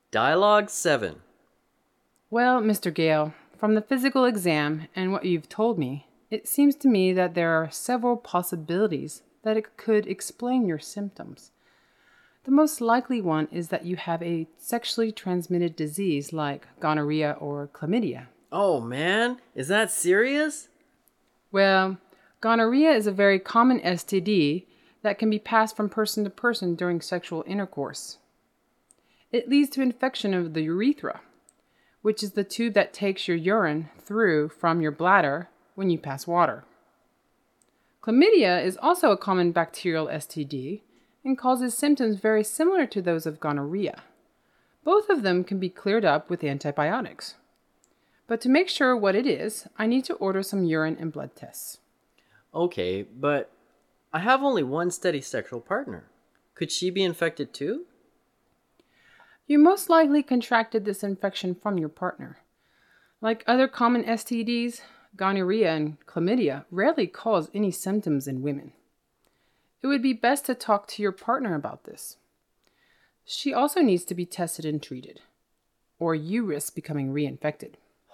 Dialogue 7. Well, Mr. Gale, from the physical exam and what you've told me, it seems to me that there are several possibilities that it could explain your symptoms. The most likely one is that you have a sexually transmitted disease like gonorrhea or chlamydia. Oh man, is that serious? Well, gonorrhea is a very common STD that can be passed from person to person during sexual intercourse. It leads to infection of the urethra, which is the tube that takes your urine through from your bladder when you pass water. Chlamydia is also a common bacterial STD and causes symptoms very similar to those of gonorrhea. Both of them can be cleared up with antibiotics. But to make sure what it is, I need to order some urine and blood tests. Okay, but I have only one steady sexual partner. Could she be infected too? You most likely contracted this infection from your partner. Like other common STDs, gonorrhea and chlamydia rarely cause any symptoms in women. It would be best to talk to your partner about this. She also needs to be tested and treated, or you risk becoming reinfected.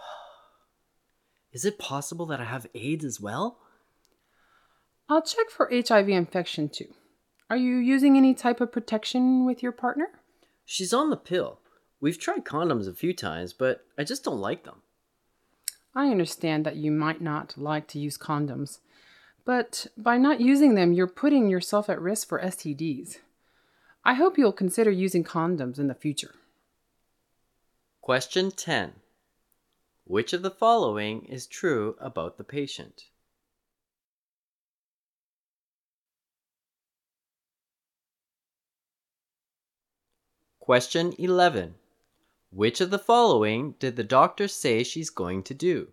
Is it possible that I have AIDS as well? I'll check for HIV infection too. Are you using any type of protection with your partner? She's on the pill. We've tried condoms a few times, but I just don't like them. I understand that you might not like to use condoms, but by not using them, you're putting yourself at risk for STDs. I hope you'll consider using condoms in the future. Question 10. Which of the following is true about the patient? Question 11. Which of the following did the doctor say she's going to do?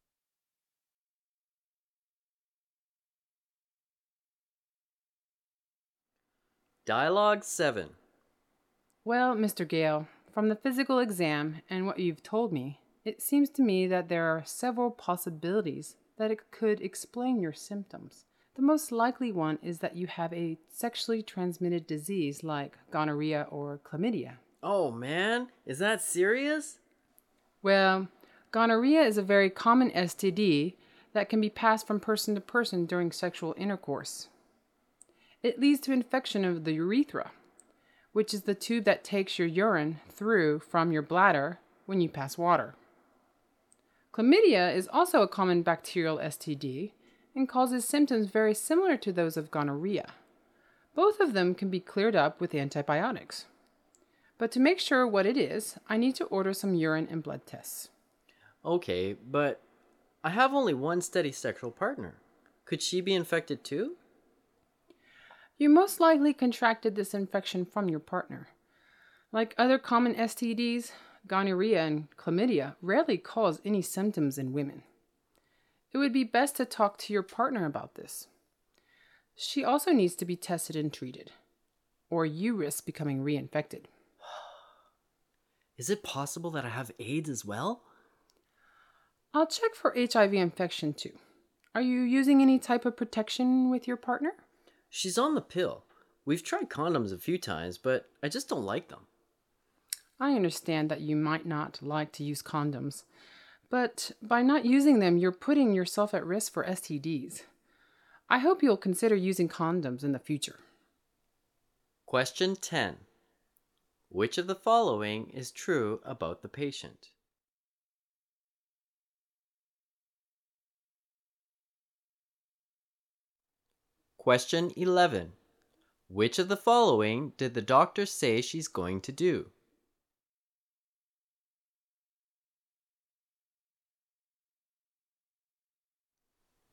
Dialogue 7. Well, Mr. Gale, from the physical exam and what you've told me, it seems to me that there are several possibilities that it could explain your symptoms. The most likely one is that you have a sexually transmitted disease like gonorrhea or chlamydia. Oh man, is that serious? Well, gonorrhea is a very common STD that can be passed from person to person during sexual intercourse. It leads to infection of the urethra, which is the tube that takes your urine through from your bladder when you pass water. Chlamydia is also a common bacterial STD and causes symptoms very similar to those of gonorrhea. Both of them can be cleared up with antibiotics. But to make sure what it is, I need to order some urine and blood tests. Okay, but I have only one steady sexual partner. Could she be infected too? You most likely contracted this infection from your partner. Like other common STDs, gonorrhea and chlamydia rarely cause any symptoms in women. It would be best to talk to your partner about this. She also needs to be tested and treated, or you risk becoming reinfected. Is it possible that I have AIDS as well? I'll check for HIV infection too. Are you using any type of protection with your partner? She's on the pill. We've tried condoms a few times, but I just don't like them. I understand that you might not like to use condoms, but by not using them, you're putting yourself at risk for STDs. I hope you'll consider using condoms in the future. Question 10. Which of the following is true about the patient? Question 11. Which of the following did the doctor say she's going to do?